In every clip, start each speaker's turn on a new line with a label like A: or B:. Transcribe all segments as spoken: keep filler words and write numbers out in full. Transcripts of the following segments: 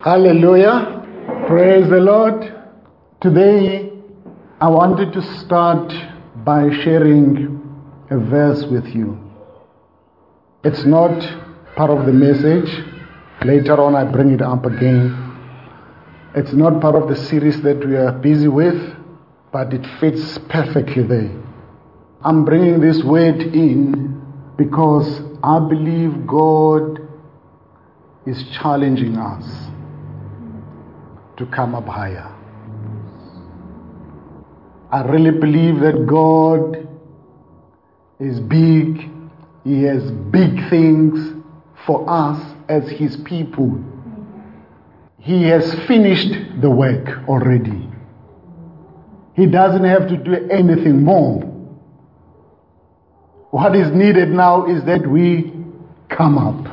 A: Hallelujah. Praise the Lord. Today, I wanted to start by sharing a verse with you. It's not part of the message. Later on, I bring it up again. It's not part of the series that we are busy with, but it fits perfectly there. I'm bringing this word in because I believe God is challenging us to come up higher. I really believe that God is big. He has big things for us as His people. He has finished the work already. He doesn't have to do anything more. What is needed now is that we come up.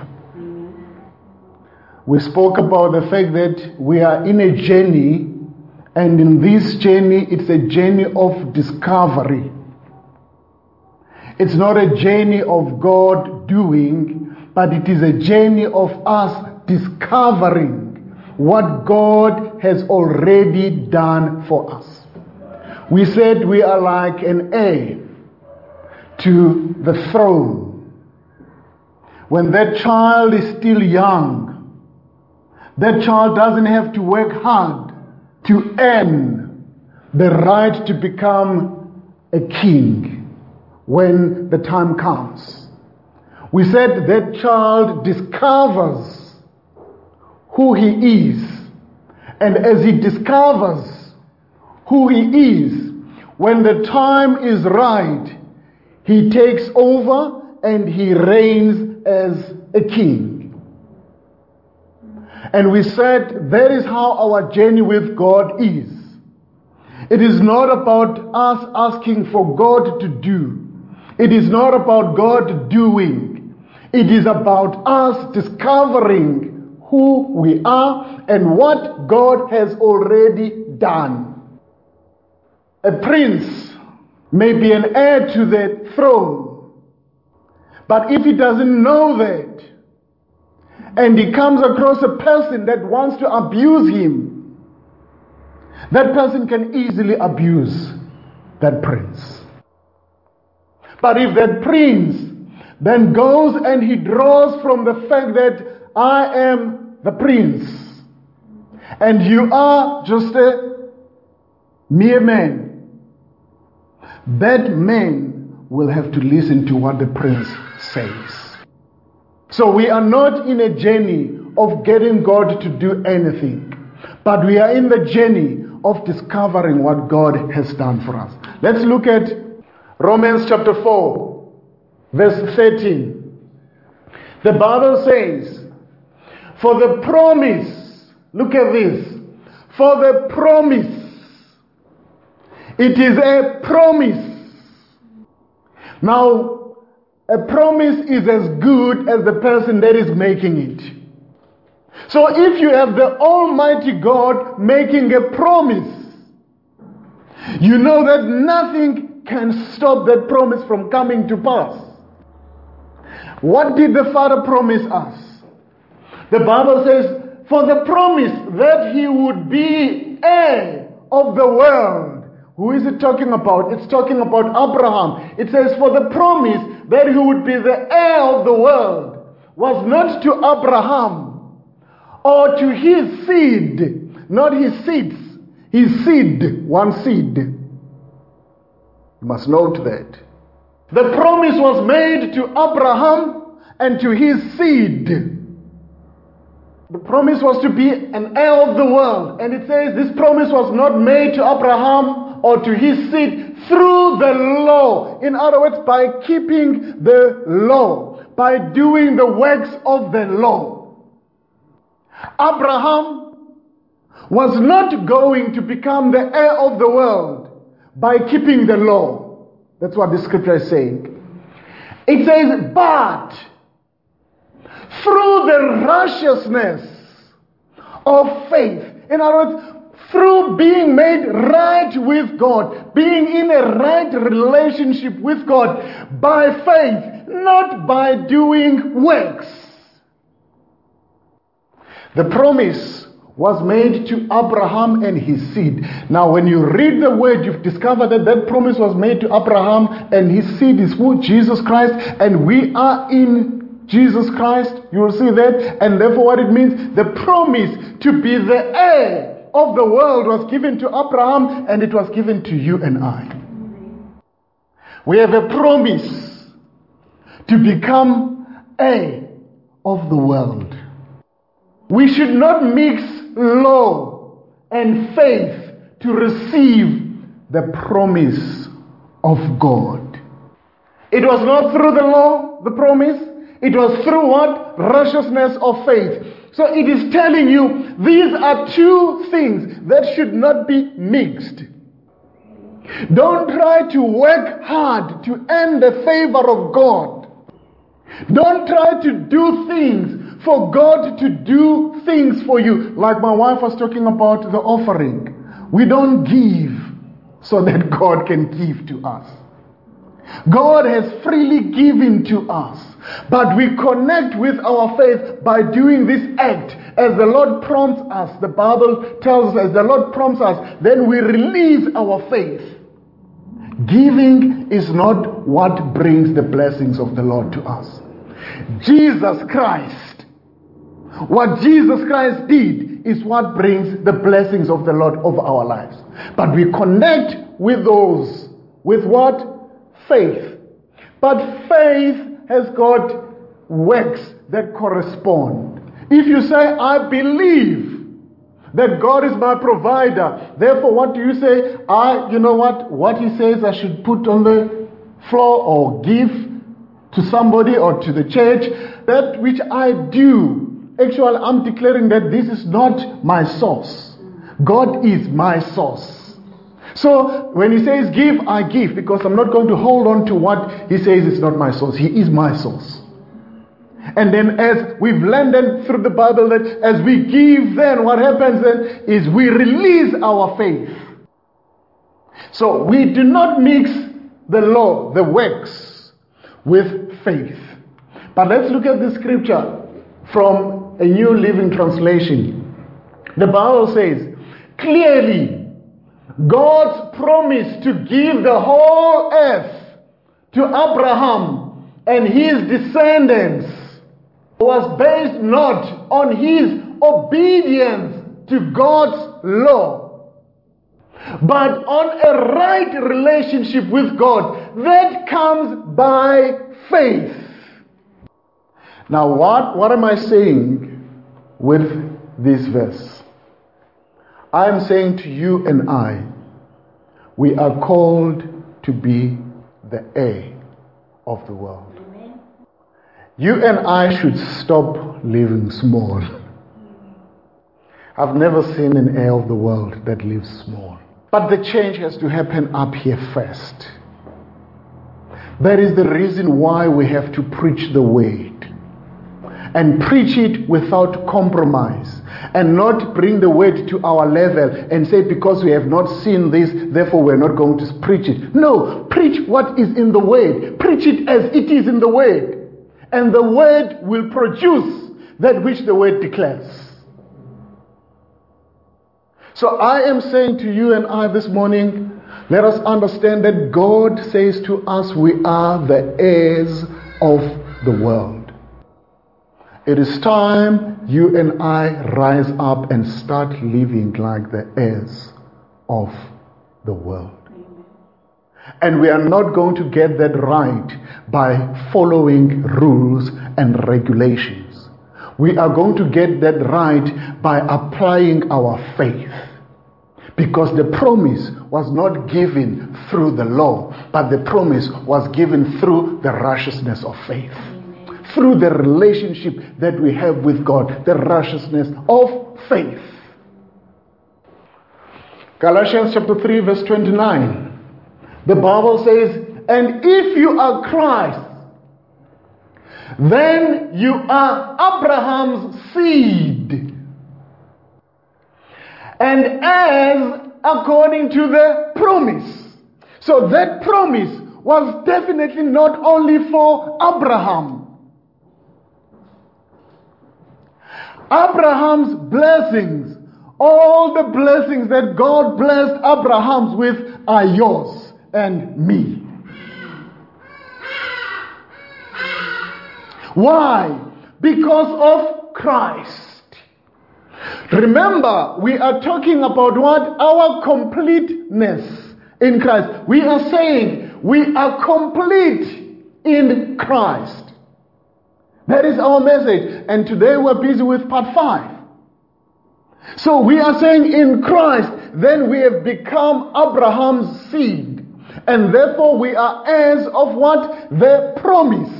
A: We spoke about the fact that we are in a journey, and in this journey, it's a journey of discovery. It's not a journey of God doing, but it is a journey of us discovering what God has already done for us. We said we are like an heir to the throne. When that child is still young, that child doesn't have to work hard to earn the right to become a king when the time comes. We said that child discovers who he is. And as he discovers who he is, when the time is right, he takes over and he reigns as a king. And we said that is how our journey with God is. It is not about us asking for God to do. It is not about God doing. It is about us discovering who we are and what God has already done. A prince may be an heir to the throne, but if he doesn't know that, and he comes across a person that wants to abuse him, that person can easily abuse that prince. But if that prince then goes and he draws from the fact that I am the prince and you are just a mere man, that man will have to listen to what the prince says. So we are not in a journey of getting God to do anything, but we are in the journey of discovering what God has done for us. Let's look at Romans chapter four, verse thirteen. The Bible says, for the promise, look at this, for the promise, it is a promise. Now, a promise is as good as the person that is making it. So if you have the Almighty God making a promise, you know that nothing can stop that promise from coming to pass. What did the Father promise us? The Bible says, for the promise that He would be heir of the world. Who is it talking about? It's talking about Abraham. It says, for the promise that he would be the heir of the world was not to Abraham or to his seed, not his seeds, his seed, one seed. You must note that. The promise was made to Abraham and to his seed. The promise was to be an heir of the world. And it says this promise was not made to Abraham or to his seed through the law. In other words, by keeping the law, by doing the works of the law. Abraham was not going to become the heir of the world by keeping the law. That's what the scripture is saying. It says, but through the righteousness of faith. In other words, through being made right with God, being in a right relationship with God by faith, not by doing works. The promise was made to Abraham and his seed. Now, when you read the word, you've discovered that that promise was made to Abraham and his seed is who? Jesus Christ. And we are in Jesus Christ. You will see that. And therefore what it means, the promise to be the heir of the world was given to Abraham and it was given to you and I. We have a promise to become heir of the world. We should not mix law and faith to receive the promise of God. It was not through the law, the promise. It was through what? Righteousness of faith. So it is telling you these are two things that should not be mixed. Don't try to work hard to earn the favor of God. Don't try to do things for God to do things for you. Like my wife was talking about the offering. We don't give so that God can give to us. God has freely given to us. But we connect with our faith by doing this act. As the Lord prompts us, the Bible tells us, as the Lord prompts us, then we release our faith. Giving is not what brings the blessings of the Lord to us. Jesus Christ, what Jesus Christ did is what brings the blessings of the Lord over our lives. But we connect with those, with what? Faith. But faith has got works that correspond. If you say, I believe that God is my provider, therefore what do you say? I, you know what? What he says I should put on the floor or give to somebody or to the church, that which I do, actually I'm declaring that this is not my source. God is my source. So when he says give, I give, because I'm not going to hold on to what he says is not my source. He is my source. And then as we've learned through the Bible that as we give, then what happens then is we release our faith. So we do not mix the law, the works, with faith. But let's look at the scripture from a New Living Translation. The Bible says, clearly, God's promise to give the whole earth to Abraham and his descendants was based not on his obedience to God's law, but on a right relationship with God that comes by faith. Now, what, what am I saying with this verse? I am saying to you and I, we are called to be the heir of the world. Amen. You and I should stop living small. I've never seen an heir of the world that lives small. But the change has to happen up here first. That is the reason why we have to preach the word. And preach it without compromise. And not bring the word to our level and say because we have not seen this, therefore we're not going to preach it. No, preach what is in the word. Preach it as it is in the word. And the word will produce that which the word declares. So I am saying to you and I this morning, let us understand that God says to us we are the heirs of the world. It is time you and I rise up and start living like the heirs of the world. And we are not going to get that right by following rules and regulations. We are going to get that right by applying our faith. Because the promise was not given through the law, but the promise was given through the righteousness of faith. Through the relationship that we have with God, the righteousness of faith. Galatians chapter three verse twenty-nine. The Bible says, and if you are Christ, then you are Abraham's seed, and heirs according to the promise. So that promise was definitely not only for Abraham. Abraham's blessings All the blessings that God blessed Abraham with are yours and me. Why? Because of Christ. Remember, we are talking about what? Our completeness in Christ. We are saying we are complete in Christ. That is our message. And today we're busy with part five. So we are saying in Christ, then we have become Abraham's seed. And therefore we are heirs of what? The promise.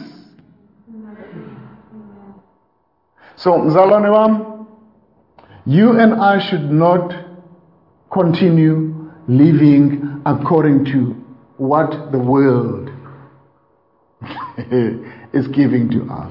A: So, mzalwane wam, you and I should not continue living according to what the world is giving to us.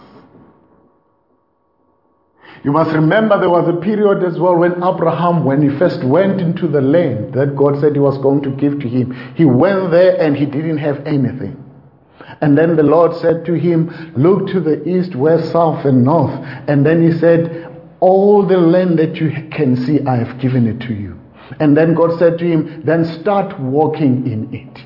A: You must remember there was a period as well when Abraham, when he first went into the land that God said he was going to give to him, he went there and he didn't have anything. And then the Lord said to him, look to the east, west, south, and north. And then he said, all the land that you can see, I have given it to you. And then God said to him, then start walking in it.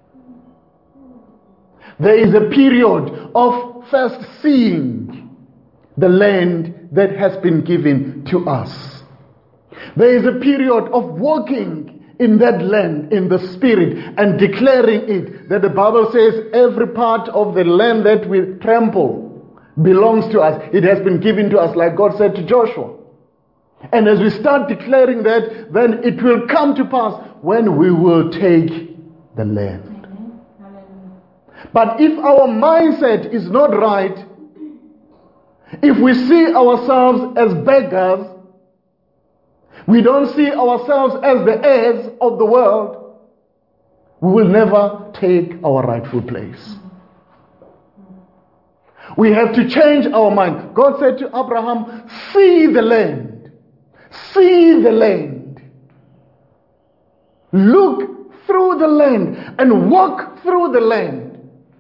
A: There is a period of first seeing the land that has been given to us. There is a period of walking in that land in the spirit and declaring it, that the Bible says every part of the land that we trample belongs to us. It has been given to us, like God said to Joshua. And as we start declaring that, then it will come to pass when we will take the land. But if our mindset is not right, if we see ourselves as beggars, we don't see ourselves as the heirs of the world, we will never take our rightful place. We have to change our mind. God said to Abraham, see the land. See the land. Look through the land and walk through the land.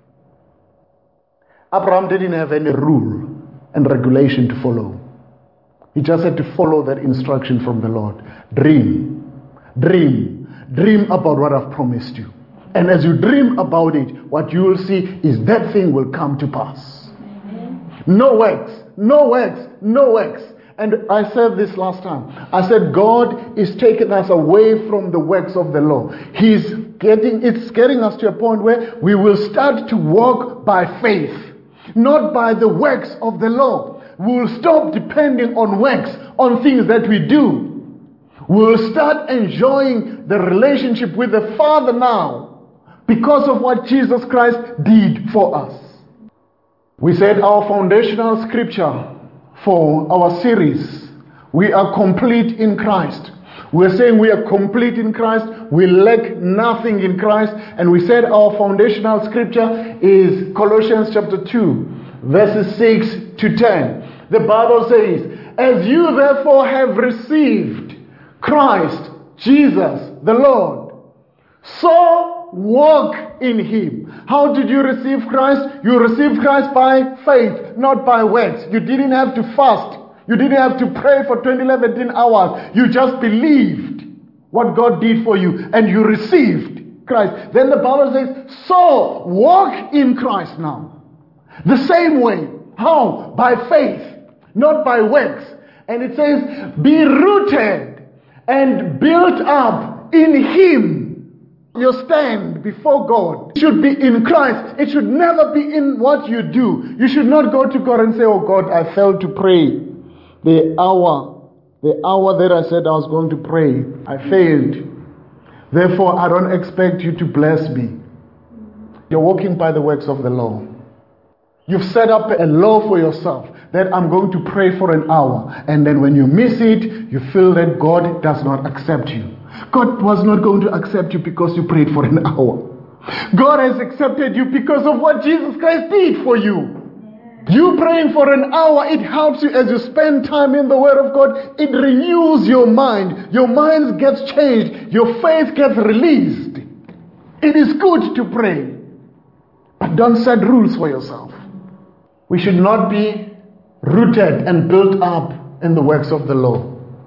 A: Abraham didn't have any rule and regulation to follow. He just had to follow that instruction from the Lord. Dream. Dream. Dream about what I've promised you. And as you dream about it, what you will see is that thing will come to pass. Amen. No works. No works. No works. And I said this last time. I said God is taking us away from the works of the law. He's getting, it's getting us to a point where we will start to walk by faith, not by the works of the law. We will stop depending on works, on things that we do. We will start enjoying the relationship with the Father now because of what Jesus Christ did for us. We said our foundational scripture for our series, we are complete in Christ. We're saying we are complete in Christ. We lack nothing in Christ. And we said our foundational scripture is Colossians chapter two, verses six to ten. The Bible says, as you therefore have received Christ, Jesus, the Lord, so walk in him. How did you receive Christ? You received Christ by faith, not by works. You didn't have to fast. You didn't have to pray for twenty, eleven hours. You just believed what God did for you and you received Christ. Then the Bible says, so walk in Christ now. The same way. How? By faith, not by works. And it says, be rooted and built up in him. Your stand before God should be in Christ. It should never be in what you do. You should not go to God and say, oh God, I failed to pray. The hour, the hour that I said I was going to pray, I failed. Therefore, I don't expect you to bless me. You're walking by the works of the law. You've set up a law for yourself that I'm going to pray for an hour. And then when you miss it, you feel that God does not accept you. God was not going to accept you because you prayed for an hour. God has accepted you because of what Jesus Christ did for you. You praying for an hour, it helps you as you spend time in the Word of God. It renews your mind. Your mind gets changed. Your faith gets released. It is good to pray. But don't set rules for yourself. We should not be rooted and built up in the works of the law.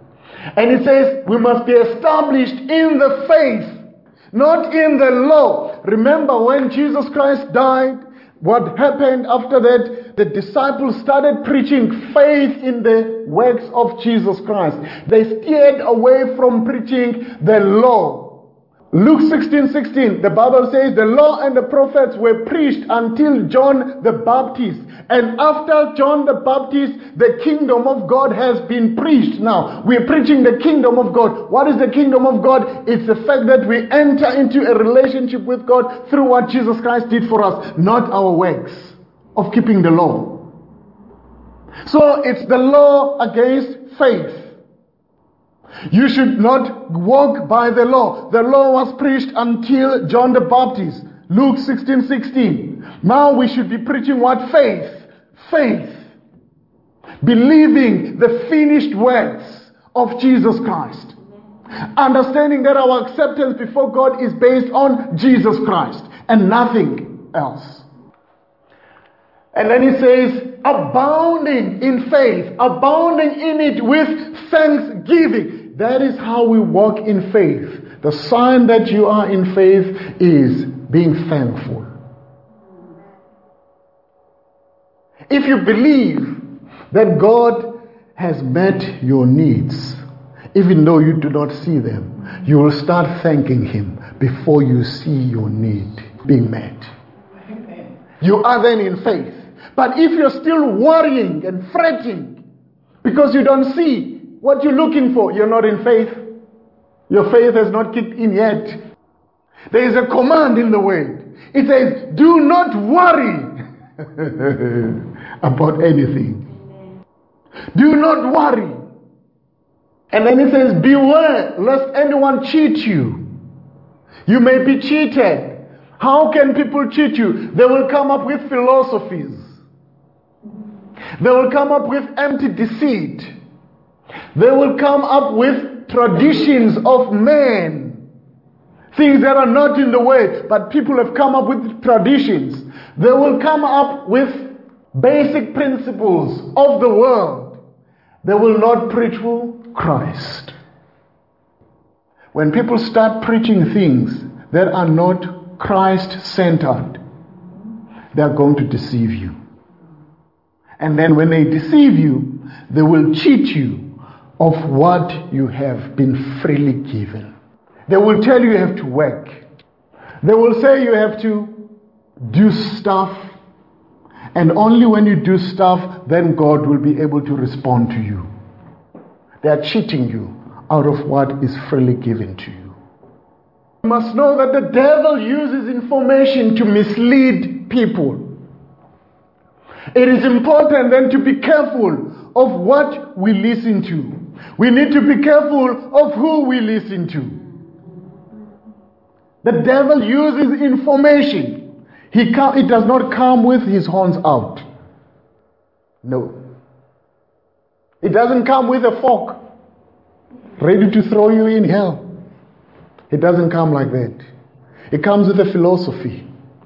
A: And it says we must be established in the faith, not in the law. Remember when Jesus Christ died, what happened after that? The disciples started preaching faith in the works of Jesus Christ. They steered away from preaching the law. Luke sixteen sixteen, the Bible says the law and the prophets were preached until John the Baptist. And after John the Baptist, the kingdom of God has been preached. Now, we're preaching the kingdom of God. What is the kingdom of God? It's the fact that we enter into a relationship with God through what Jesus Christ did for us, not our works of keeping the law. So it's the law against faith. You should not walk by the law. The law was preached until John the Baptist. Luke sixteen sixteen. Now we should be preaching what? Faith. Faith. Believing the finished works of Jesus Christ. Understanding that our acceptance before God is based on Jesus Christ and nothing else. And then he says, abounding in faith, abounding in it with thanksgiving. That is how we walk in faith. The sign that you are in faith is being thankful. If you believe that God has met your needs, even though you do not see them, you will start thanking Him before you see your need being met. You are then in faith. But if you're still worrying and fretting because you don't see what you're looking for, you're not in faith. Your faith has not kicked in yet. There is a command in the word. It says, do not worry about anything. Do not worry. And then it says, beware lest anyone cheat you. You may be cheated. How can people cheat you? They will come up with philosophies. They will come up with empty deceit. They will come up with traditions of men. Things that are not in the way, but people have come up with traditions. They will come up with basic principles of the world. They will not preach who? Christ. When people start preaching things that are not Christ-centered, they are going to deceive you. And then when they deceive you, they will cheat you of what you have been freely given. They will tell you you have to work. They will say you have to do stuff. And only when you do stuff, then God will be able to respond to you. They are cheating you out of what is freely given to you. You must know that the devil uses information to mislead people. It is important then to be careful of what we listen to. We need to be careful of who we listen to. The devil uses information. He come, it does not come with his horns out. No. It doesn't come with a fork ready to throw you in hell. It doesn't come like that. It comes with a philosophy.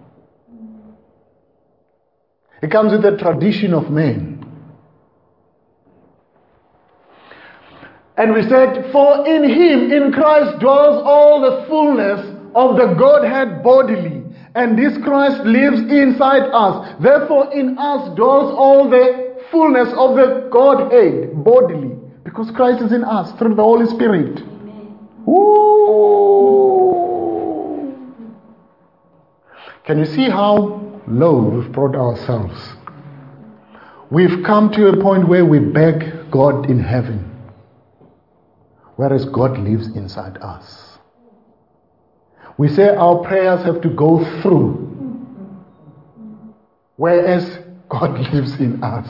A: It comes with the tradition of men. And we said, for in Him, in Christ, dwells all the fullness of the Godhead bodily. And this Christ lives inside us. Therefore, in us dwells all the fullness of the Godhead bodily. Because Christ is in us through the Holy Spirit. Amen. Ooh. Can you see how low we've brought ourselves? We've come to a point where we beg God in heaven, whereas God lives inside us. We say our prayers have to go through, whereas God lives in us.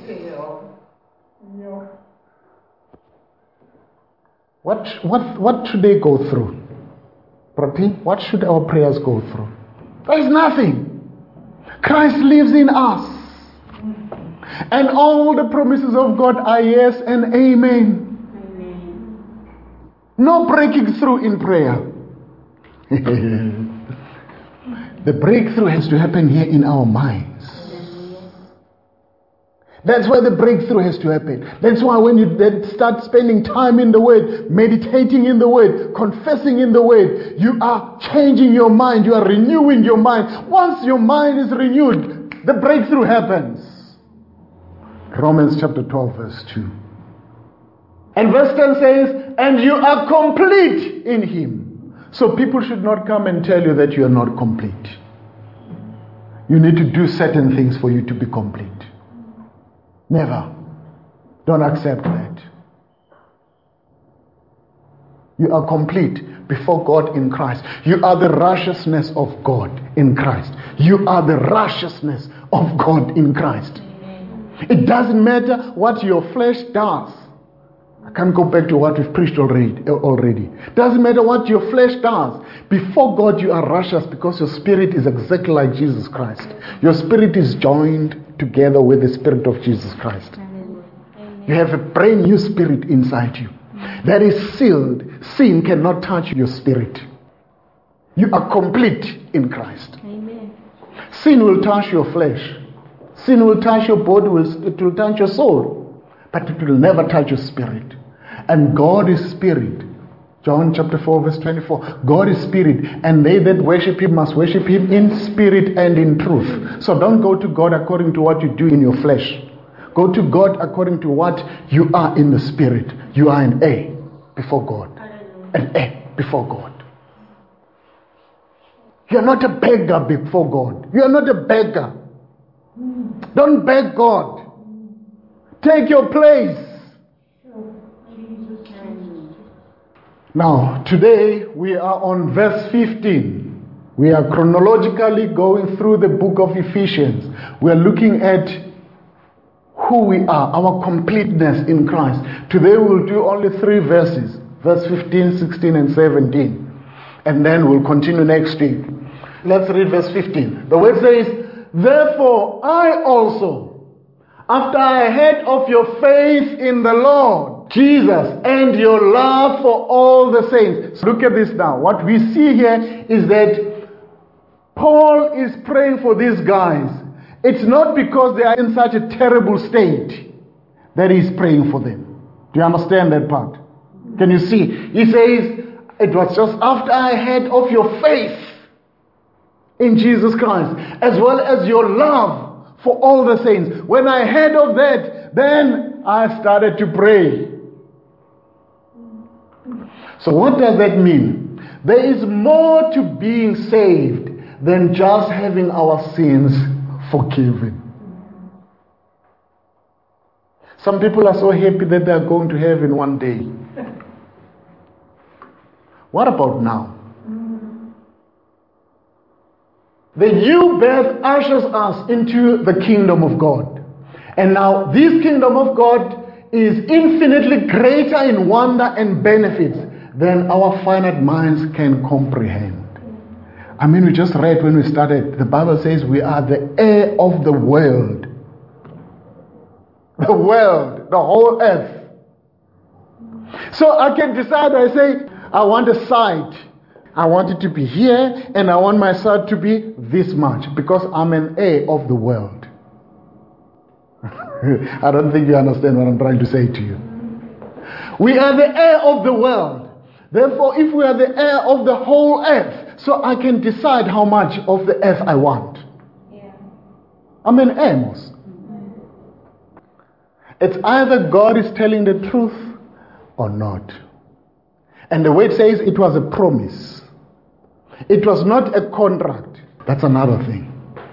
A: What, what, what should they go through? Prati, what should our prayers go through? There is nothing. Christ lives in us. And all the promises of God are yes and amen. Amen. No breaking through in prayer. The breakthrough has to happen here in our minds. That's where the breakthrough has to happen. That's why when you then start spending time in the Word, meditating in the Word, confessing in the Word, you are changing your mind. You are renewing your mind. Once your mind is renewed, the breakthrough happens. Romans chapter twelve verse two. And verse ten says, and you are complete in Him. So people should not come and tell you that you are not complete. You need to do certain things for you to be complete. Never. Don't accept that. You are complete before God in Christ. You are the righteousness of God in Christ. You are the righteousness of God in Christ. It doesn't matter what your flesh does. I can't go back to what we've preached already. already. Doesn't matter what your flesh does. Before God, you are righteous because your spirit is exactly like Jesus Christ. Your spirit is joined together with the Spirit of Jesus Christ. Amen. You have a brand new spirit inside you that is sealed. Sin cannot touch your spirit. You are complete in Christ. Amen. Sin will touch your flesh. Sin will touch your body. It will touch your soul. But it will never touch your spirit. And God is spirit. John chapter four verse twenty-four. God is spirit, and they that worship Him must worship Him in spirit and in truth. So don't go to God according to what you do in your flesh. Go to God according to what you are in the spirit. You are an A before God. An A before God. You are not a beggar before God. You are not a beggar. Don't beg God. Take your place. Now, today we are on verse fifteen. We are chronologically going through the book of Ephesians. We are looking at who we are, our completeness in Christ. Today we will do only three verses, verse fifteen, sixteen, and seventeen. And then we'll continue next week. Let's read verse fifteen. The word says, therefore I also, after I heard of your faith in the Lord Jesus and your love for all the saints. Look at this now. What we see here is that Paul is praying for these guys. It's not because they are in such a terrible state that he's praying for them. Do you understand that part? Can you see? He says, it was just after I heard of your faith in Jesus Christ, as well as your love for all the saints. When I heard of that, then I started to pray. So what does that mean? There is more to being saved than just having our sins forgiven. Some people are so happy that they are going to heaven one day. What about now? The new birth ushers us into the kingdom of God. And now this kingdom of God is infinitely greater in wonder and benefits than our finite minds can comprehend. I mean, we just read when we started, the Bible says we are the heir of the world. The world, the whole earth. So I can decide, I say, I want a site. I want it to be here, and I want my site to be this much, because I'm an heir of the world. I don't think you understand what I'm trying to say to you. We are the heir of the world. Therefore, if we are the heir of the whole earth, so I can decide how much of the earth I want. Yeah. I'm an heir, Mos. Mm-hmm. It's either God is telling the truth or not. And the way it says, it was a promise. It was not a contract. That's another thing.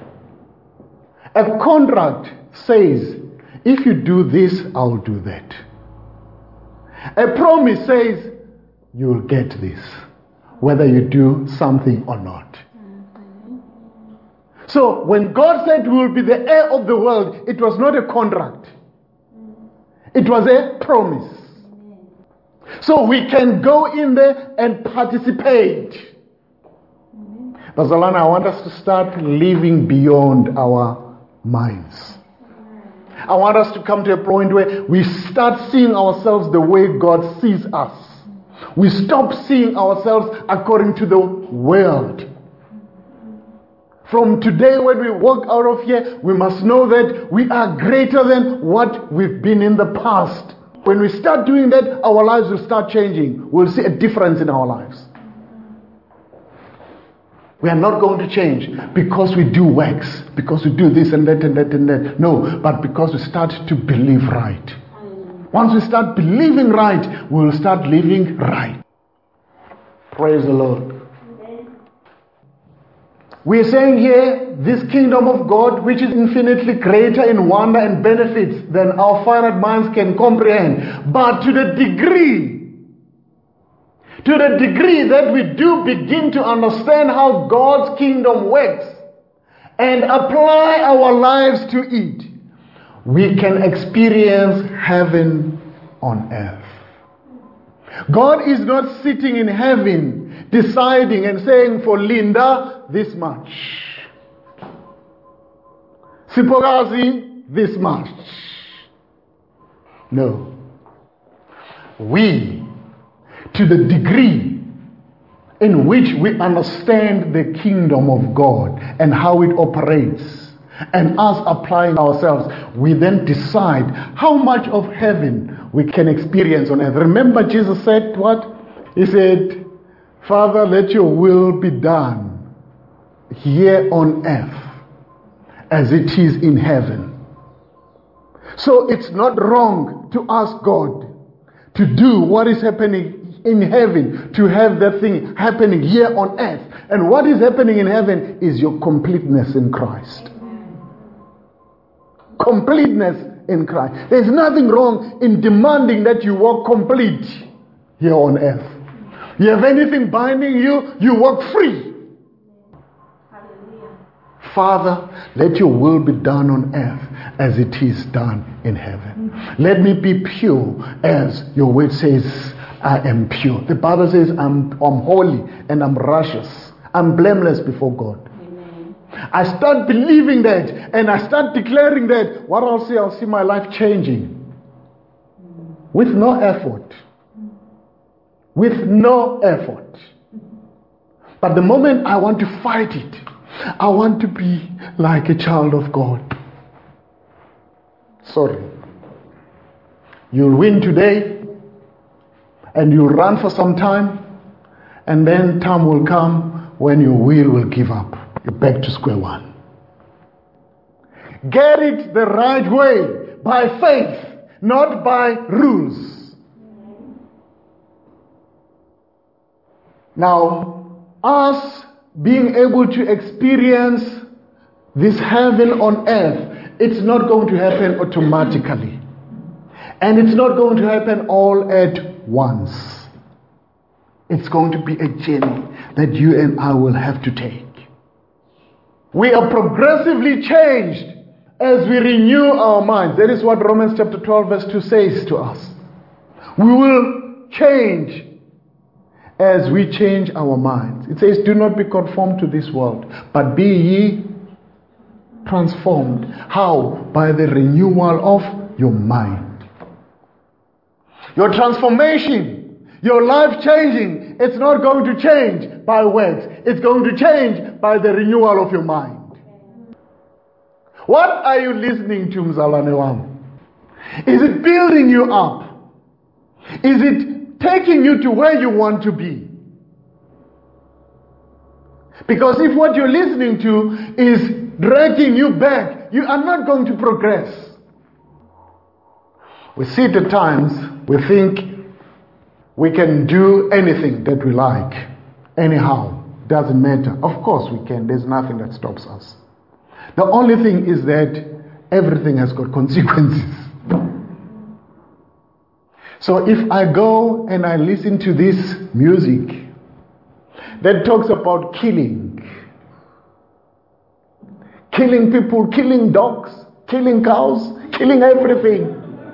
A: A contract says, if you do this, I'll do that. A promise says, you'll get this, whether you do something or not. Mm-hmm. So when God said we will be the heir of the world, it was not a contract. It was a promise. Mm-hmm. So we can go in there and participate. Mm-hmm. But Zalana, I want us to start living beyond our minds. I want us to come to a point where we start seeing ourselves the way God sees us. We stop seeing ourselves according to the world. From today, when we walk out of here, we must know that we are greater than what we've been in the past. When we start doing that, our lives will start changing. We'll see a difference in our lives. We are not going to change because we do works, because we do this and that and that and that. No, but because we start to believe right. Once we start believing right, we will start living right. Praise the Lord. We are saying here, this kingdom of God, which is infinitely greater in wonder and benefits than our finite minds can comprehend. But to the degree, to the degree that we do begin to understand how God's kingdom works and apply our lives to it, we can experience heaven on earth. God is not sitting in heaven deciding and saying, for Linda, this much. Sipokazi, this much. No. We, to the degree in which we understand the kingdom of God and how it operates, and us applying ourselves, we then decide how much of heaven we can experience on earth. Remember, Jesus said what? He said, Father, let your will be done here on earth as it is in heaven. So it's not wrong to ask God to do what is happening in heaven, to have that thing happening here on earth. And what is happening in heaven is your completeness in Christ. Completeness in Christ. There's nothing wrong in demanding that you walk complete here on earth. You have anything binding you, you walk free. Hallelujah. Father, let your will be done on earth as it is done in heaven. Mm-hmm. Let me be pure as your word says I am pure. The Bible says I'm, I'm holy and I'm righteous. I'm blameless before God. I start believing that and I start declaring that, what I'll see, I'll see my life changing with no effort. With no effort. But the moment I want to fight it, I want to be like a child of God. Sorry. You'll win today and you'll run for some time, and then time will come when your will will give up. You're back to square one. Get it the right way, by faith, not by rules. Now, us being able to experience this heaven on earth, it's not going to happen automatically. And it's not going to happen all at once. It's going to be a journey that you and I will have to take. We are progressively changed as we renew our minds. That is what Romans chapter twelve verse two says to us. We will change as we change our minds. It says, do not be conformed to this world, but be ye transformed. How? By the renewal of your mind. Your transformation, your life changing, it's not going to change by words. It's going to change by the renewal of your mind. What are you listening to, Mzalwane wam? Is it building you up? Is it taking you to where you want to be? Because if what you're listening to is dragging you back, you are not going to progress. We see it at times, we think we can do anything that we like. Anyhow, doesn't matter. Of course we can. There's nothing that stops us. The only thing is that everything has got consequences. So if I go and I listen to this music that talks about killing, killing people, killing dogs, killing cows, killing everything,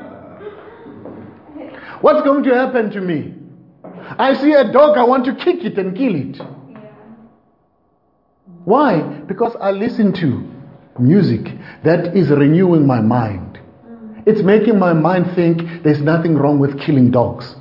A: what's going to happen to me? I see a dog, I want to kick it and kill it. Why? Because I listen to music that is renewing my mind. It's making my mind think there's nothing wrong with killing dogs.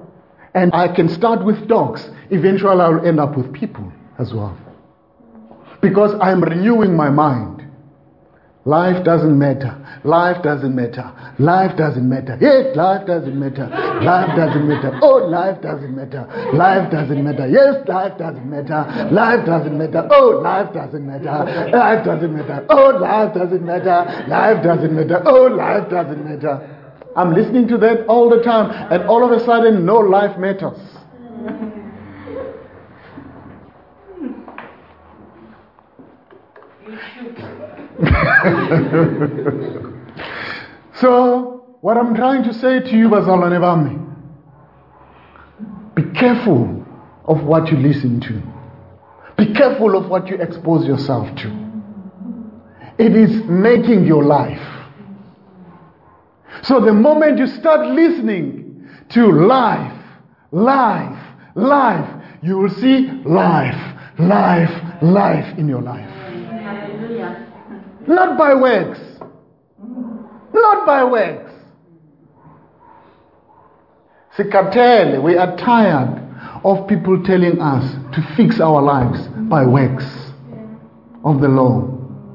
A: And I can start with dogs. Eventually I'll end up with people as well. because I'm renewing my mind. Life doesn't matter. Life doesn't matter. Life doesn't matter. Yes, life doesn't matter. Life doesn't matter. Oh, life doesn't matter. Life doesn't matter. Yes, life doesn't matter. Life doesn't matter. Oh, life doesn't matter. Life doesn't matter. Oh, life doesn't matter. Life doesn't matter. Oh, life doesn't matter. I'm listening to that all the time, and all of a sudden, no life matters. So, what I'm trying to say to you, bazalwane bami, be careful of what you listen to. Be careful of what you expose yourself to. It is making your life. So the moment you start listening to life, life, life, you will see life, life, life in your life. Not by works. Not by works. Sikatele, we are tired of people telling us to fix our lives by works of the law.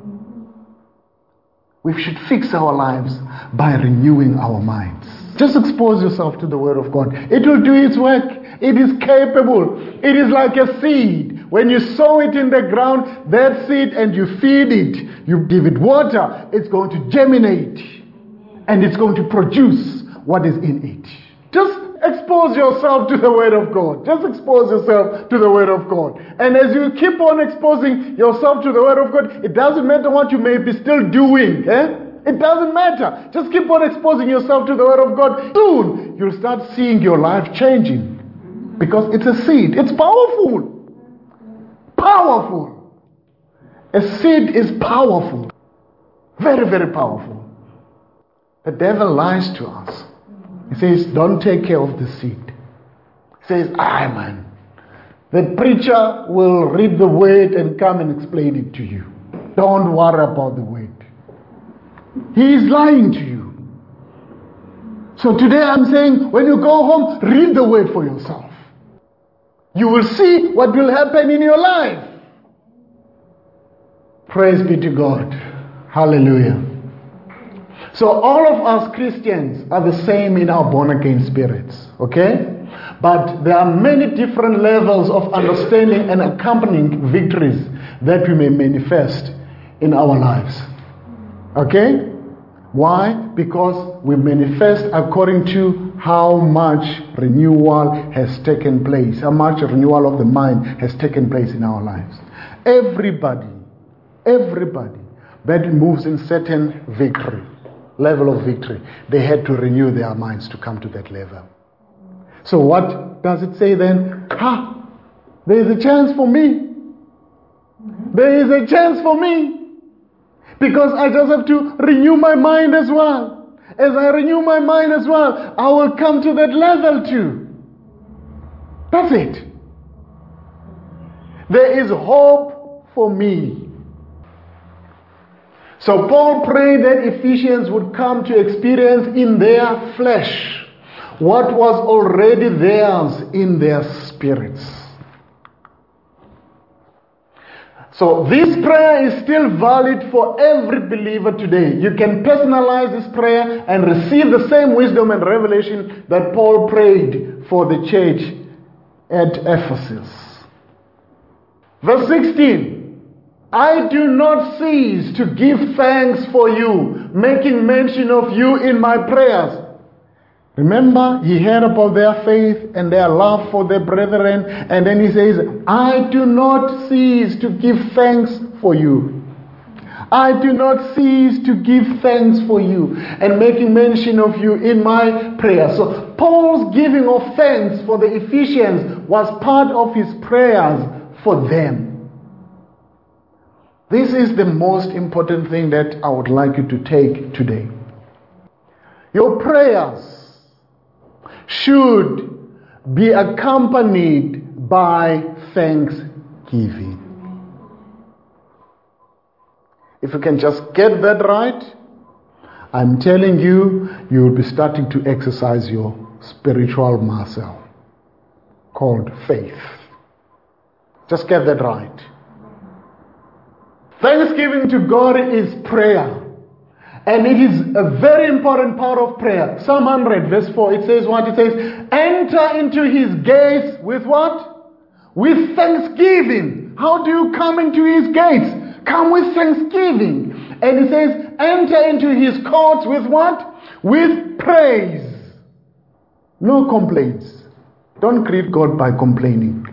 A: We should fix our lives by renewing our minds. Just expose yourself to the Word of God. It will do its work. It is capable. It is like a seed. When you sow it in the ground, that seed, and you feed it, you give it water, it's going to germinate. And it's going to produce what is in it. Just expose yourself to the Word of God. Just expose yourself to the Word of God. And as you keep on exposing yourself to the Word of God, it doesn't matter what you may be still doing. Eh? It doesn't matter. Just keep on exposing yourself to the Word of God. Soon, you'll start seeing your life changing. Because it's a seed. It's powerful. Powerful. A seed is powerful. Very, very powerful. The devil lies to us. He says, don't take care of the seed. He says, ah, man, the preacher will read the word and come and explain it to you. Don't worry about the word. He is lying to you. So today I'm saying, when you go home, read the word for yourself. You will see what will happen in your life. Praise be to God. Hallelujah. So all of us Christians are the same in our born-again spirits, okay? But there are many different levels of understanding and accompanying victories that we may manifest in our lives, okay? Why? Because we manifest according to how much renewal has taken place, how much renewal of the mind has taken place in our lives. Everybody, everybody that moves in certain victory, level of victory, they had to renew their minds to come to that level. So what does it say then? Ha! There is a chance for me. There is a chance for me. Because I just have to renew my mind as well. As I renew my mind as well, I will come to that level too. That's it. There is hope for me. So Paul prayed that Ephesians would come to experience in their flesh what was already theirs in their spirits. So this prayer is still valid for every believer today. You can personalize this prayer and receive the same wisdom and revelation that Paul prayed for the church at Ephesus. Verse sixteen. I do not cease to give thanks for you, making mention of you in my prayers. Remember, he heard about their faith and their love for their brethren, and then he says, I do not cease to give thanks for you. I do not cease to give thanks for you, and making mention of you in my prayers. So Paul's giving of thanks for the Ephesians was part of his prayers for them. This is the most important thing that I would like you to take today. Your prayers should be accompanied by thanksgiving. If you can just get that right, I'm telling you, you will be starting to exercise your spiritual muscle called faith. Just get that right. Thanksgiving to God is prayer. And it is a very important part of prayer. Psalm one hundred verse four, it says what? It says, enter into his gates with what? With thanksgiving. How do you come into his gates? Come with thanksgiving. And it says, enter into his courts with what? With praise. No complaints. Don't greet God by complaining.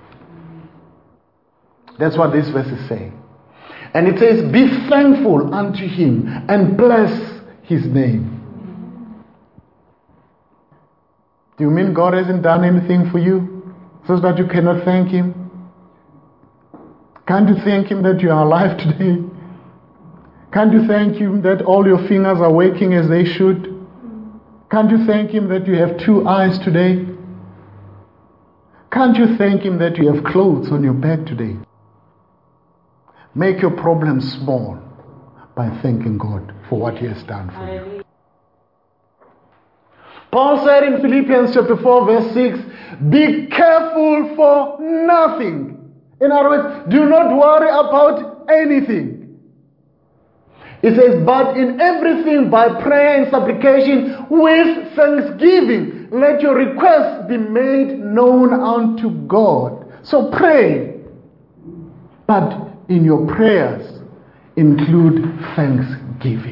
A: That's what this verse is saying. And it says, be thankful unto him and bless his name. Do you mean God hasn't done anything for you so that you cannot thank him? Can't you thank him that you are alive today? Can't you thank him that all your fingers are working as they should? Can't you thank him that you have two eyes today? Can't you thank him that you have clothes on your back today? Make your problems small by thanking God for what he has done for you. Paul said in Philippians chapter four verse six, be careful for nothing. In other words, do not worry about anything. It says, but in everything by prayer and supplication with thanksgiving, let your requests be made known unto God. So pray, but in your prayers include thanksgiving.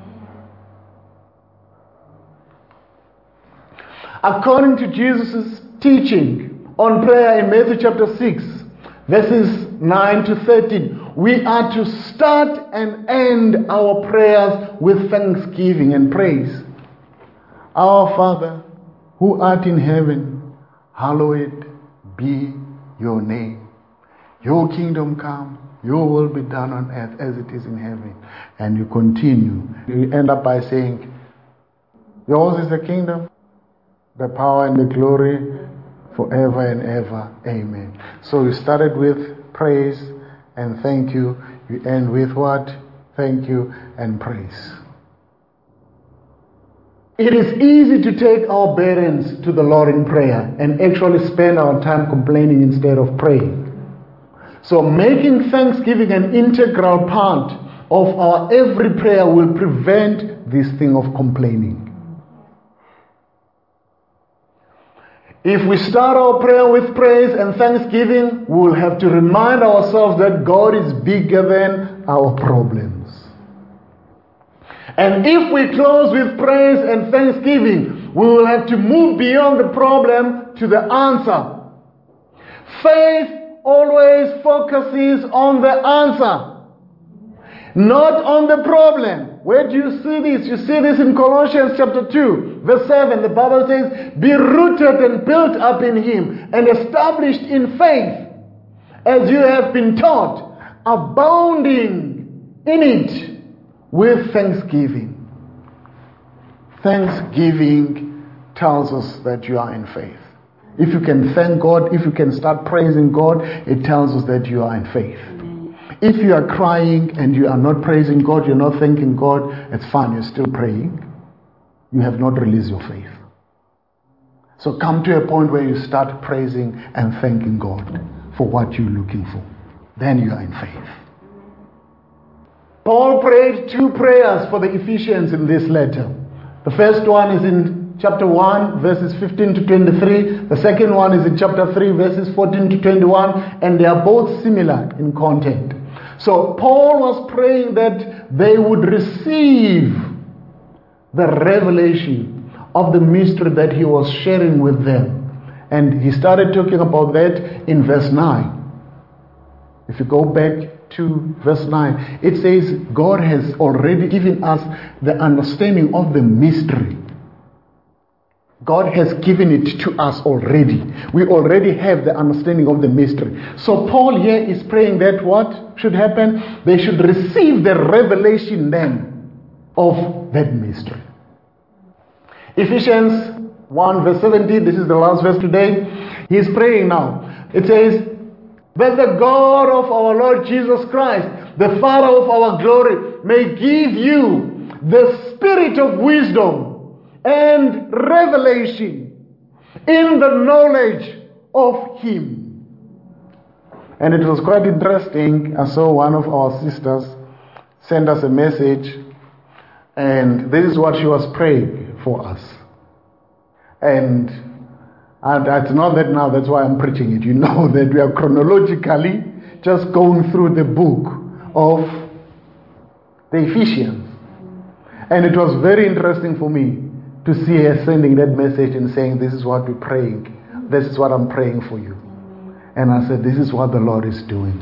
A: According to Jesus' teaching on prayer in Matthew chapter six, verses nine to thirteen, we are to start and end our prayers with thanksgiving and praise. Our Father, who art in heaven, hallowed be your name. Your kingdom come, your will be done on earth as it is in heaven. And you continue. You end up by saying, yours is the kingdom, the power and the glory forever and ever. Amen. So you started with praise and thank you. You end with what? Thank you and praise. It is easy to take our burdens to the Lord in prayer and actually spend our time complaining instead of praying. So making thanksgiving an integral part of our every prayer will prevent this thing of complaining. If we start our prayer with praise and thanksgiving, we will have to remind ourselves that God is bigger than our problems. And if we close with praise and thanksgiving, we will have to move beyond the problem to the answer. Faith always focuses on the answer, not on the problem. Where do you see this? You see this in Colossians chapter two, verse seven. The Bible says, be rooted and built up in him and established in faith, as you have been taught, abounding in it with thanksgiving. Thanksgiving tells us that you are in faith. If you can thank God, if you can start praising God, it tells us that you are in faith. Amen. If you are crying and you are not praising God, you're not thanking God, it's fine, you're still praying. You have not released your faith. So come to a point where you start praising and thanking God for what you're looking for. Then you are in faith. Paul prayed two prayers for the Ephesians in this letter. The first one is in chapter one, verses fifteen to twenty-three. The second one is in chapter three, verses fourteen to twenty-one. And they are both similar in content. So Paul was praying that they would receive the revelation of the mystery that he was sharing with them. And he started talking about that in verse nine. If you go back to verse nine, it says God has already given us the understanding of the mystery. God has given it to us already. We already have the understanding of the mystery. So Paul here is praying that what should happen? They should receive the revelation then of that mystery. Ephesians one verse seventeen, this is the last verse today. He is praying now. It says, that the God of our Lord Jesus Christ, the Father of our glory, may give you the spirit of wisdom and revelation in the knowledge of him. And it was quite interesting. I saw one of our sisters send us a message, and this is what she was praying for us. And, and it's not that now, that's why I'm preaching it. You know that we are chronologically just going through the book of the Ephesians. And it was very interesting for me to see her sending that message and saying, this is what we're praying. This is what I'm praying for you. And I said, this is what the Lord is doing.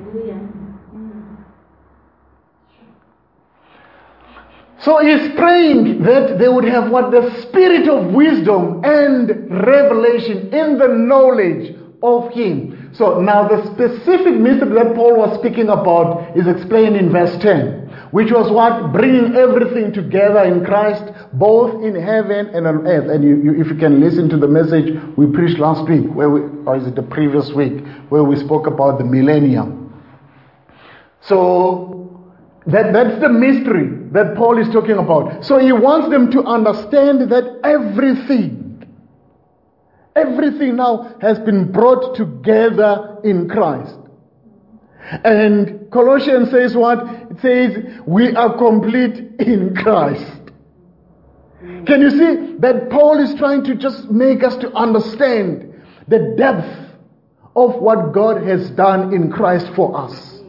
A: So he's praying that they would have what? The spirit of wisdom and revelation in the knowledge of him. So now the specific mystery that Paul was speaking about is explained in verse ten. Which was what? Bringing everything together in Christ, both in heaven and on earth. And you, you, if you can listen to the message we preached last week, where we, or is it the previous week, where we spoke about the millennium. So that, that's the mystery that Paul is talking about. So he wants them to understand that everything, everything now has been brought together in Christ. And Colossians says what? It says we are complete in Christ. Can you see that Paul is trying to just make us to understand the depth of what God has done in Christ for us.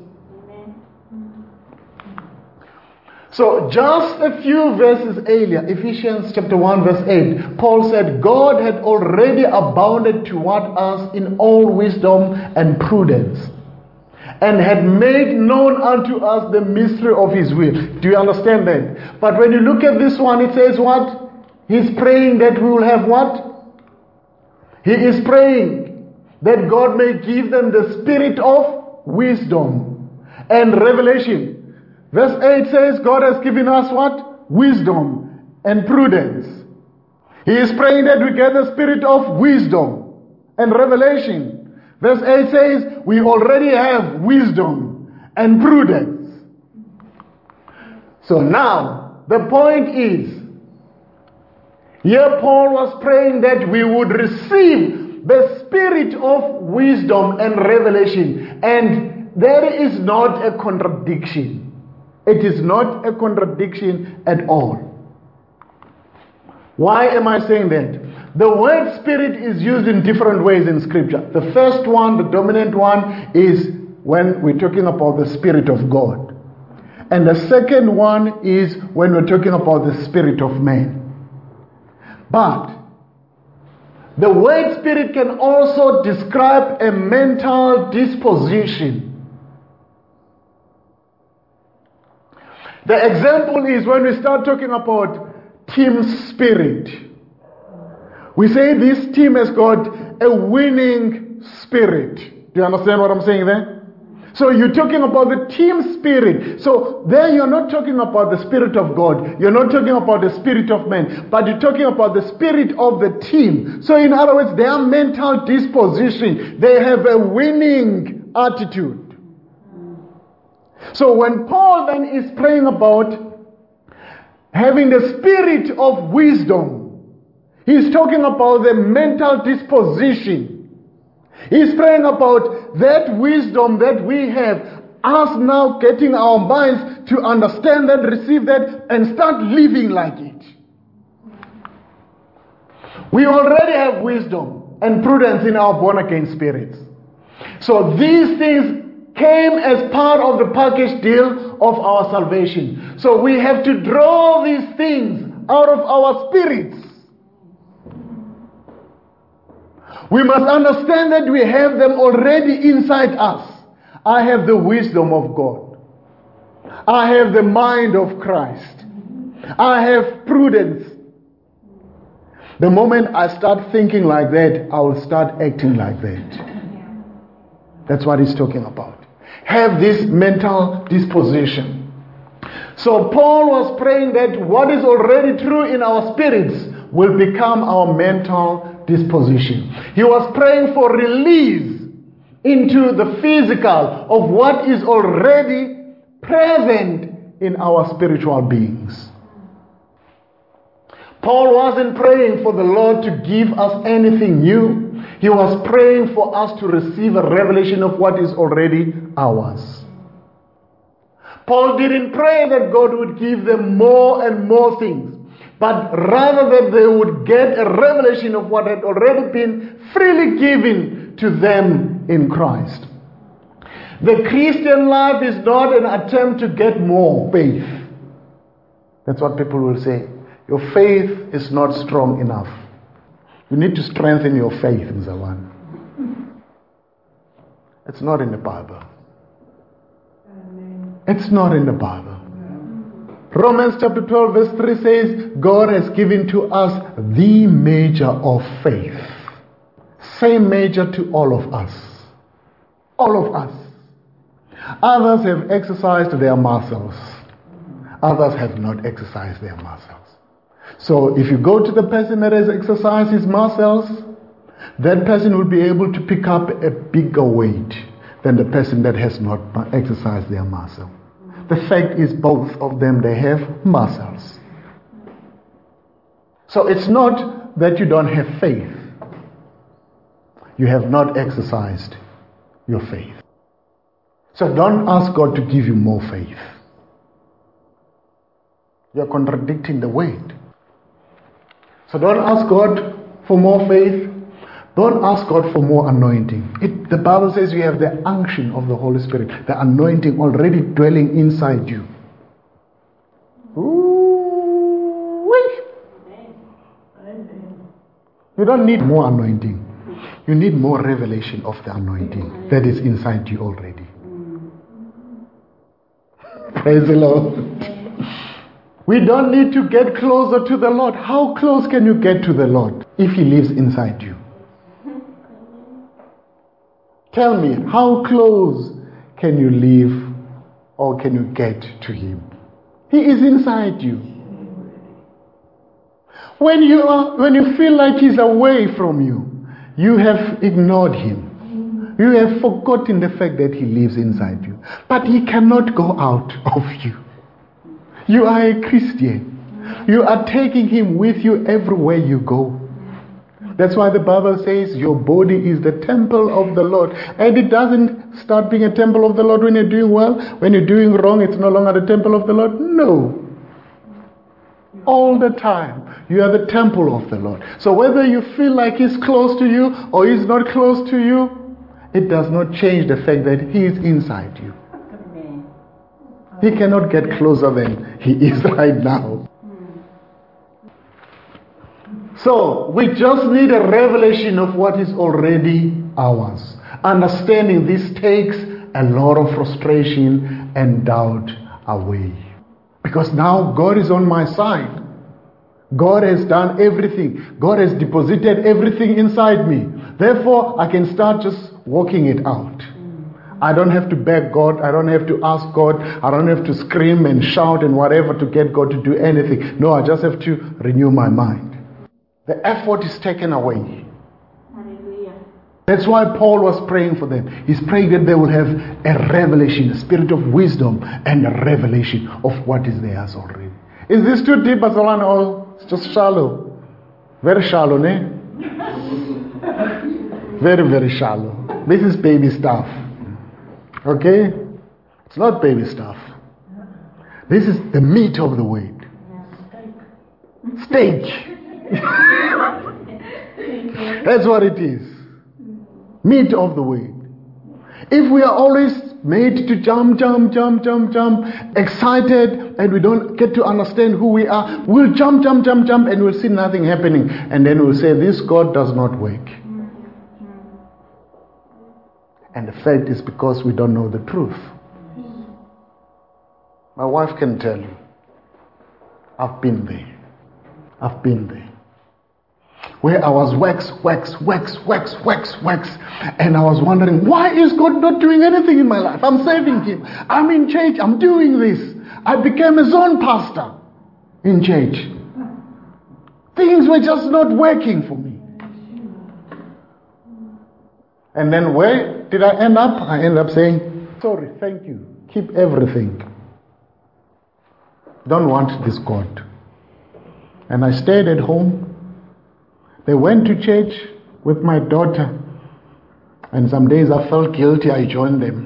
A: So just a few verses earlier, Ephesians chapter one verse eight, Paul said God had already abounded toward us in all wisdom and prudence, and had made known unto us the mystery of his will. Do you understand that? But when you look at this one, it says what? He's praying that we will have what? He is praying that God may give them the spirit of wisdom and revelation. Verse eight says God has given us what? Wisdom and prudence. He is praying that we get the spirit of wisdom and revelation. Verse eight says, we already have wisdom and prudence. So now, the point is, here Paul was praying that we would receive the spirit of wisdom and revelation. And there is not a contradiction. It is not a contradiction at all. Why am I saying that? The word spirit is used in different ways in scripture. The first one, the dominant one, is when we're talking about the spirit of God. And the second one is when we're talking about the spirit of man. But the word spirit can also describe a mental disposition. The example is when we start talking about team spirit. We say this team has got a winning spirit. Do you understand what I'm saying there? So you're talking about the team spirit. So there you're not talking about the spirit of God. You're not talking about the spirit of man. But you're talking about the spirit of the team. So in other words, their mental disposition. They have a winning attitude. So when Paul then is praying about having the spirit of wisdom, he's talking about the mental disposition. He's praying about that wisdom that we have, us now getting our minds to understand that, receive that, and start living like it. We already have wisdom and prudence in our born-again spirits. So these things came as part of the package deal of our salvation. So we have to draw these things out of our spirits. We must understand that we have them already inside us. I have the wisdom of God. I have the mind of Christ. I have prudence. The moment I start thinking like that, I will start acting like that. That's what he's talking about. Have this mental disposition. So Paul was praying that what is already true in our spirits will become our mental disposition. He was praying for release into the physical of what is already present in our spiritual beings. Paul wasn't praying for the Lord to give us anything new. He was praying for us to receive a revelation of what is already ours. Paul didn't pray that God would give them more and more things, but rather that they would get a revelation of what had already been freely given to them in Christ. The Christian life is not an attempt to get more faith. That's what people will say. Your faith is not strong enough. You need to strengthen your faith, Mzawan. It's not in the Bible. It's not in the Bible. Romans chapter twelve verse three says, God has given to us the measure of faith. Same measure to all of us. All of us. Others have exercised their muscles. Others have not exercised their muscles. So if you go to the person that has exercised his muscles, that person will be able to pick up a bigger weight than the person that has not exercised their muscle. The fact is both of them, they have muscles. So it's not that you don't have faith. You have not exercised your faith. So don't ask God to give you more faith. You're contradicting the word. So don't ask God for more faith. Don't ask God for more anointing. It, the Bible says you have the unction of the Holy Spirit, the anointing already dwelling inside you. Ooh-wee. You don't need more anointing. You need more revelation of the anointing that is inside you already. Praise the Lord. We don't need to get closer to the Lord. How close can you get to the Lord if He lives inside you? Tell me, how close can you live or can you get to Him? He is inside you. When you are, when you feel like He's away from you, you have ignored Him. You have forgotten the fact that He lives inside you. But He cannot go out of you. You are a Christian. You are taking Him with you everywhere you go. That's why the Bible says your body is the temple of the Lord. And it doesn't start being a temple of the Lord when you're doing well. When you're doing wrong, it's no longer the temple of the Lord. No. All the time, you are the temple of the Lord. So whether you feel like He's close to you or He's not close to you, it does not change the fact that He is inside you. He cannot get closer than He is right now. So, we just need a revelation of what is already ours. Understanding this takes a lot of frustration and doubt away. Because now God is on my side. God has done everything. God has deposited everything inside me. Therefore, I can start just walking it out. I don't have to beg God. I don't have to ask God. I don't have to scream and shout and whatever to get God to do anything. No, I just have to renew my mind. The effort is taken away. Hallelujah. That's why Paul was praying for them. He's praying that they will have a revelation, a spirit of wisdom and a revelation of what is theirs already. Is this too deep, Azalan, or it's just shallow? Very shallow, ne? Very, very shallow. This is baby stuff. Okay? It's not baby stuff. This is the meat of the word. Steak. That's what it is. Meat of the word. If we are always made to jump, jump, jump, jump, jump, excited, and we don't get to understand who we are, we'll jump, jump, jump, jump, and we'll see nothing happening. And then we'll say, this God does not work. And the fact is because we don't know the truth. My wife can tell you. I've been there. I've been there. Where I was wax, wax, wax, wax, wax, wax. And I was wondering, why is God not doing anything in my life? I'm serving Him. I'm in church. I'm doing this. I became a zone pastor in church. Things were just not working for me. And then where did I end up? I ended up saying, sorry, thank you. Keep everything. Don't want this God. And I stayed at home. They went to church. with my daughter. And some days I felt guilty, I joined them.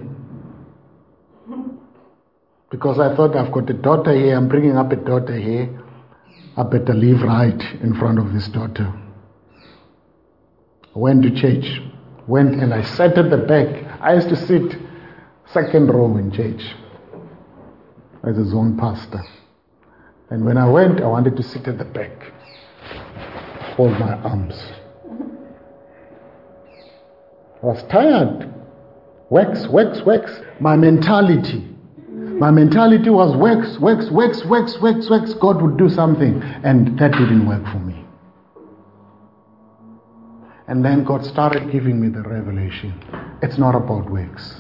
A: Because I thought, I've got a daughter here, I'm bringing up a daughter here. I better live right in front of this daughter. I went to church. Went and I sat at the back. I used to sit second row in church as a zone pastor. And when I went, I wanted to sit at the back. Hold my arms. I was tired. Wax, wax, wax. My mentality. My mentality was wax, wax, wax, wax, wax, wax. God would do something. And that didn't work for me. And then God started giving me the revelation. It's not about works.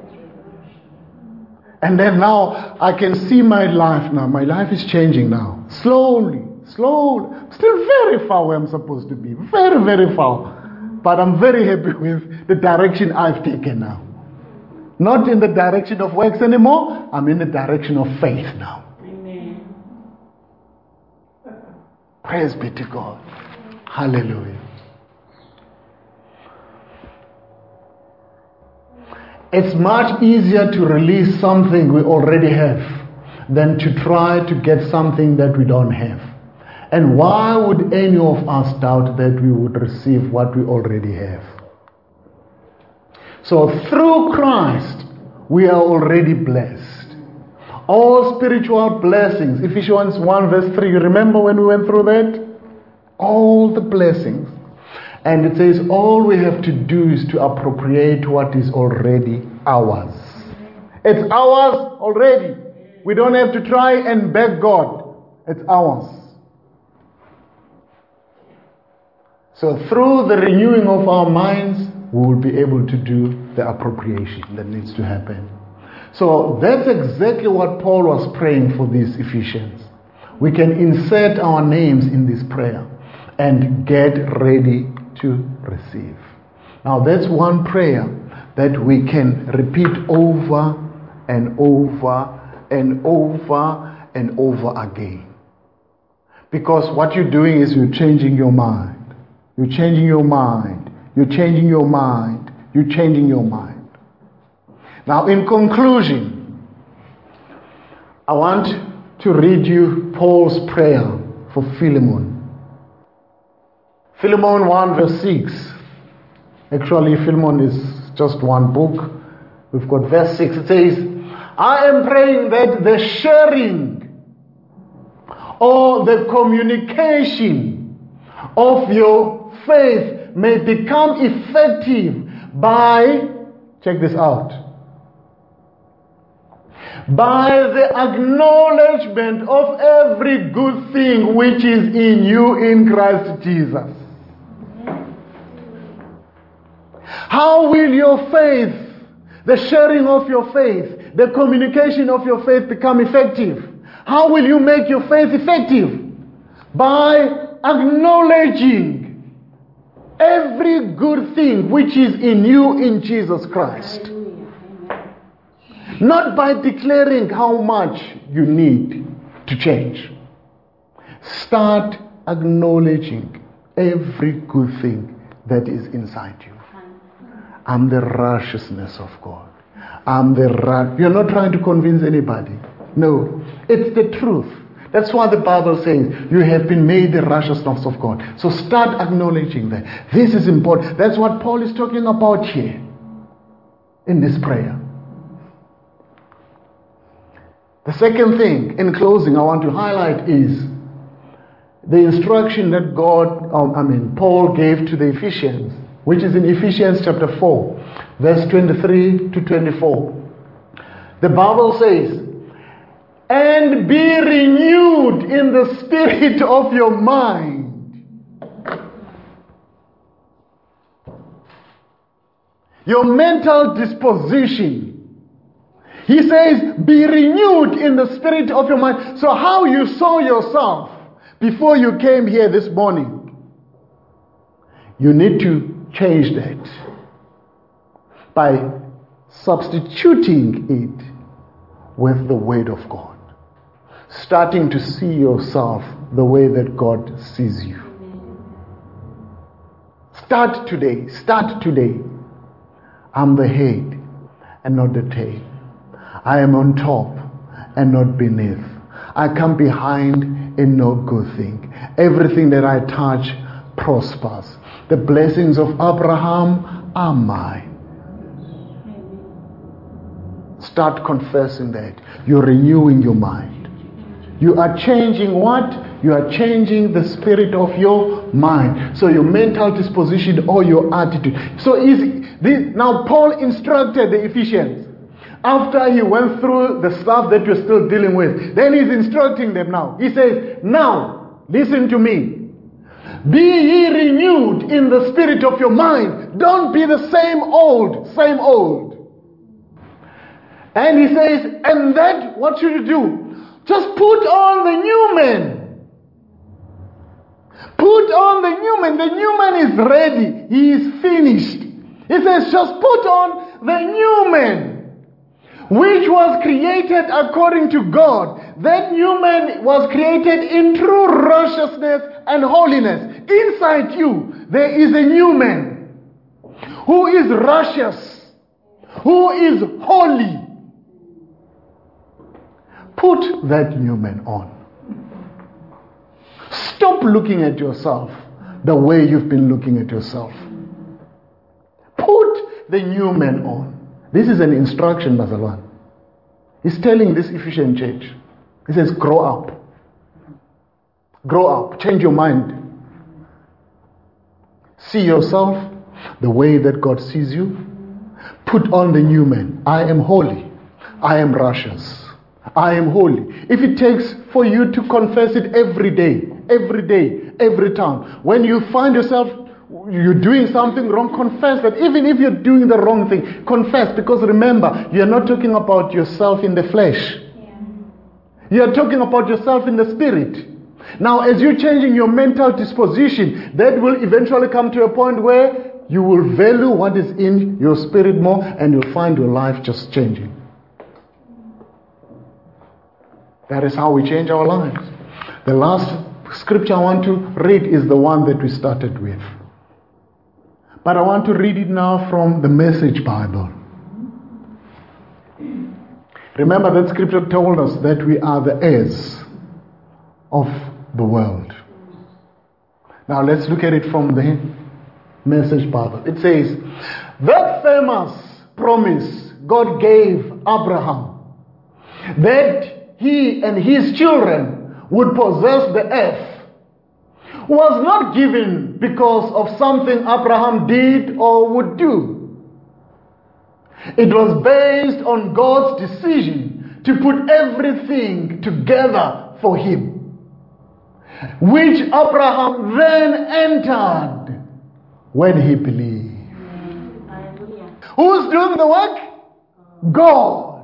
A: And then now I can see my life now. My life is changing now. Slowly, slowly. Still very far where I'm supposed to be. Very, very far. But I'm very happy with the direction I've taken now. Not in the direction of works anymore. I'm in the direction of faith now. Amen. Praise be to God. Hallelujah. It's much easier to release something we already have than to try to get something that we don't have. And why would any of us doubt that we would receive what we already have? So through Christ, we are already blessed. All spiritual blessings. Ephesians one verse three, you remember when we went through that? All the blessings. And it says all we have to do is to appropriate what is already ours. It's ours already. We don't have to try and beg God. It's ours. So through the renewing of our minds, we will be able to do the appropriation that needs to happen. So that's exactly what Paul was praying for these Ephesians. We can insert our names in this prayer and get ready to receive. Now that's one prayer that we can repeat over and over and over and over again. Because what you're doing is you're changing your mind. You're changing your mind. You're changing your mind. You're changing your mind. Now in conclusion, I want to read you Paul's prayer for Philemon. Philemon one verse six. Actually, Philemon is just one book. We've got verse six. It says, I am praying that the sharing or the communication of your faith may become effective by, check this out, by the acknowledgement of every good thing which is in you in Christ Jesus. How will your faith, the sharing of your faith, the communication of your faith become effective? How will you make your faith effective? By acknowledging every good thing which is in you in Jesus Christ. Not by declaring how much you need to change. Start acknowledging every good thing that is inside you. I'm the righteousness of God. I'm the right. You're not trying to convince anybody. No, it's the truth. That's why the Bible says you have been made the righteousness of God. So start acknowledging that. This is important. That's what Paul is talking about here in this prayer. The second thing, in closing, I want to highlight is the instruction that God, um, I mean, Paul gave to the Ephesians, which is in Ephesians chapter four, verse twenty-three to twenty-four. The Bible says, and be renewed in the spirit of your mind. Your mental disposition. He says, be renewed in the spirit of your mind. So how you saw yourself before you came here this morning, you need to change that by substituting it with the Word of God. Starting to see yourself the way that God sees you. Start today. Start today. I'm the head and not the tail. I am on top and not beneath. I come behind in no good thing. Everything that I touch prospers. The blessings of Abraham are mine. Start confessing that. You're renewing your mind. You are changing what? You are changing the spirit of your mind. So your mental disposition or your attitude. So easy. This, now Paul instructed the Ephesians. After he went through the stuff that you're still dealing with. Then he's instructing them now. He says, now, listen to me. Be ye renewed in the spirit of your mind. Don't be the same old, same old. And he says, and that, what should you do? Just put on the new man. Put on the new man. The new man is ready. He is finished. He says, just put on the new man, which was created according to God. That new man was created in true righteousness and holiness. Inside you, there is a new man who is righteous, who is holy. Put that new man on. Stop looking at yourself the way you've been looking at yourself. Put the new man on. This is an instruction, Bazalan. He's telling this Ephesian church. He says, grow up. Grow up. Change your mind. See yourself the way that God sees you. Put on the new man. I am holy. I am righteous. I am holy. If it takes for you to confess it every day, every day, every time, when you find yourself you're doing something wrong, confess that. Even if you're doing the wrong thing, confess, because remember, you're not talking about yourself in the flesh. Yeah. You're talking about yourself in the spirit. Now, as you're changing your mental disposition, that will eventually come to a point where you will value what is in your spirit more, and you'll find your life just changing. That is how we change our lives. The last scripture I want to read is the one that we started with. But I want to read it now from the Message Bible. Remember that scripture told us that we are the heirs of the world. Now let's look at it from the Message Bible. It says, that famous promise God gave Abraham, that he and his children would possess the earth, was not given because of something Abraham did or would do. It was based on God's decision to put everything together for him, which Abraham then entered when he believed. Hallelujah. Who's doing the work? God.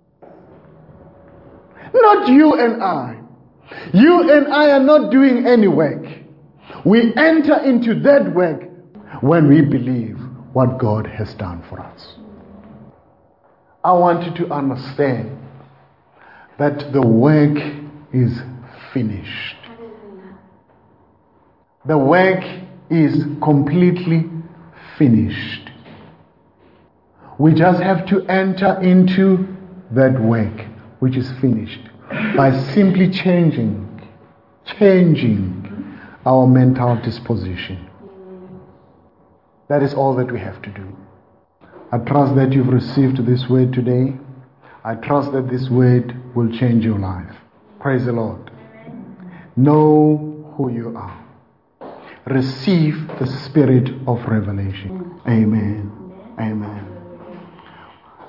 A: Not you and I. You and I are not doing any work. We enter into that work when we believe what God has done for us. I want you to understand that the work is finished. The work is completely finished. We just have to enter into that work which is finished by simply changing, changing our mental disposition. That is all that we have to do. I trust that you've received this word today. I trust that this word will change your life. Praise the Lord. Know who you are. Receive the spirit of revelation. Amen.